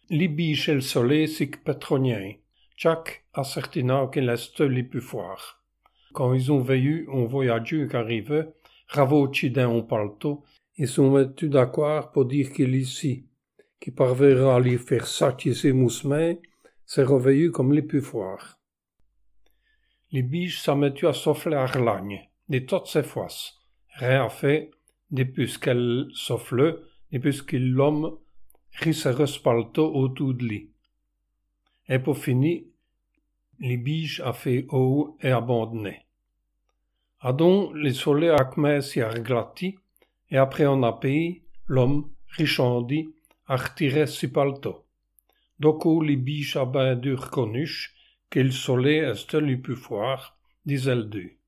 li biche el soleil sic patronien. Chaque assertina qu'il est li plus fort. Quand ils ont vu un voyageur qui arrivait, ravochi d'un palto, ils sont mettus d'accord pour dire qu'il ici, qui parviendra à lui faire sortir ses moussemets, s'est réveillé comme les plus forts. Les biches s'en mettu à souffler à Arlagne, de toutes ses fois. Rien fait, depuis qu'elle souffle, depuis que l'homme rit se respalto autour de lui. Et pour finir, les biches a fait eau et abandonné. Adon, les soleils a commencé à reglati, et après on a payé, l'homme, richandi, a retiré si palto. Doco les biches a ben dur connuche, que le soleil est le plus fort, disait le deux.